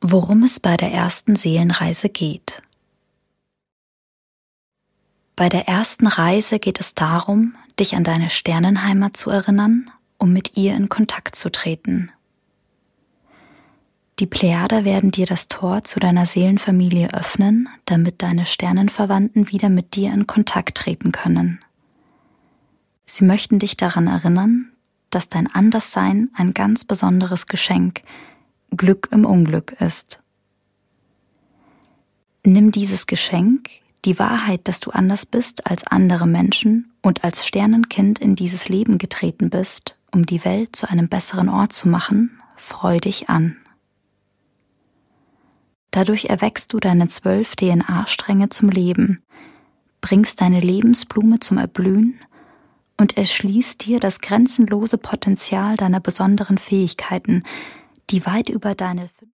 Worum es bei der ersten Seelenreise geht. Bei der ersten Reise geht es darum, dich an deine Sternenheimat zu erinnern, um mit ihr in Kontakt zu treten. Die Plejader werden dir das Tor zu deiner Seelenfamilie öffnen, damit deine Sternenverwandten wieder mit dir in Kontakt treten können. Sie möchten dich daran erinnern, dass dein Anderssein ein ganz besonderes Geschenk, Glück im Unglück ist. Nimm dieses Geschenk, die Wahrheit, dass du anders bist als andere Menschen und als Sternenkind in dieses Leben getreten bist, um die Welt zu einem besseren Ort zu machen, freudig an. Dadurch erweckst du deine 12 DNA-Stränge zum Leben, bringst deine Lebensblume zum Erblühen und erschließt dir das grenzenlose Potenzial deiner besonderen Fähigkeiten, die weit über deine